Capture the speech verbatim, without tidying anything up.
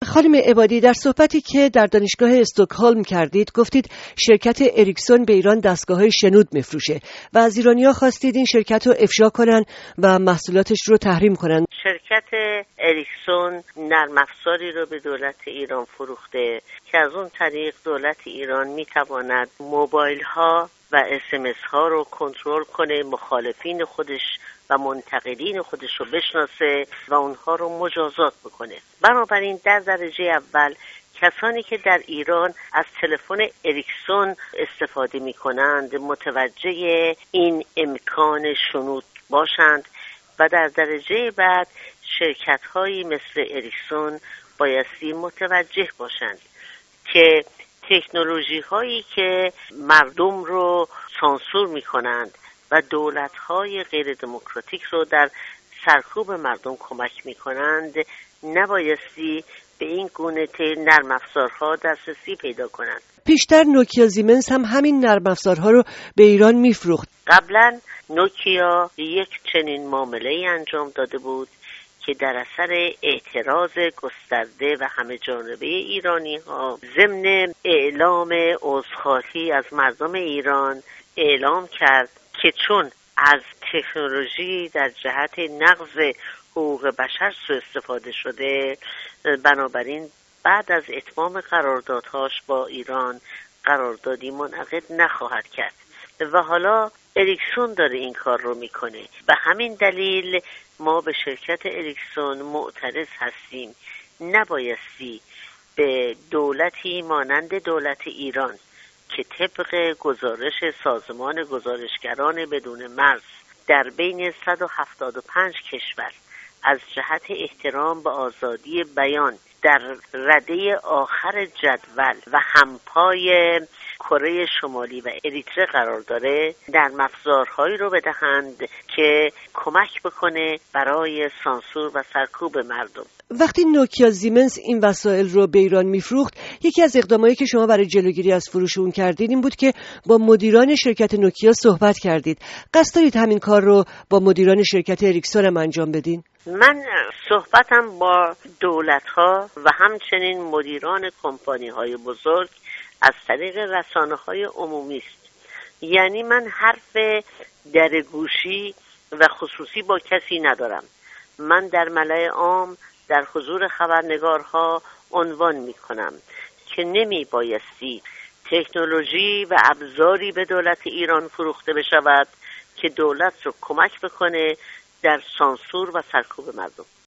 خانم عبادی، در صحبتی که در دانشگاه استکهلم کردید گفتید شرکت اریکسون به ایران دستگاه‌های شنود میفروشه و از ایرانی‌ها خواستید این شرکت رو افشا کنن و محصولاتش رو تحریم کنن. شرکت اریکسون نرم افزاری رو به دولت ایران فروخته که از اون طریق دولت ایران میتواند موبایل ها و اس ام اس ها رو کنترل کنه، مخالفین خودش و منتقدین خودش رو بشناسه و اونها رو مجازات بکنه. بنابراین در درجه اول کسانی که در ایران از تلفن اریکسون استفاده می کنند متوجه این امکان شنود باشند و در درجه بعد شرکت هایی مثل اریکسون بایستی متوجه باشند که تکنولوژی هایی که مردم رو سانسور می کنند و دولت های غیر دموکراتیک رو در سرکوب مردم کمک می کنند نبایستی به این گونه نرم افزارها دسترسی پیدا کنند. پیشتر نوکیا زیمنس هم همین نرم افزارها رو به ایران میفروخت. قبلا نوکیا یک چنین معامله‌ای انجام داده بود که در اثر اعتراض گسترده و همه جانبه ایرانی ها ضمن اعلام عذرخواهی از مردم ایران اعلام کرد که چون از تکنولوژی در جهت نقض حقوق بشر سوء استفاده شده، بنابراین بعد از اتمام قراردادهاش با ایران قراردادی منعقد نخواهد کرد و حالا اریکسون داره این کار رو میکنه. به همین دلیل ما به شرکت اریکسون معترض هستیم. نبایستی به دولتی مانند دولت ایران که طبق گزارش سازمان گزارشگران بدون مرز در بین صد و هفتاد و پنج کشور از جهت احترام به آزادی بیان در رده آخر جدول و همپای کره شمالی و اریتره قرار داره، نرم افزارهایی رو بدهند که کمک بکنه برای سانسور و سرکوب مردم. وقتی نوکیا زیمنس این وسایل رو به ایران میفروخت، یکی از اقدامایی که شما برای جلوگیری از فروش اون کردید این بود که با مدیران شرکت نوکیا صحبت کردید. قصد دارید همین کار رو با مدیران شرکت اریکسون هم انجام بدین؟ من صحبتم با دولت‌ها و همچنین مدیران کمپانی‌های بزرگ از طریق رسانه‌های عمومی است. یعنی من حرف درگوشی و خصوصی با کسی ندارم. من در ملأ عام در حضور خبرنگارها عنوان می‌کنم که نمی بایستی تکنولوژی و ابزاری به دولت ایران فروخته بشود که دولت رو کمک بکنه در سانسور و سرکوب مردم.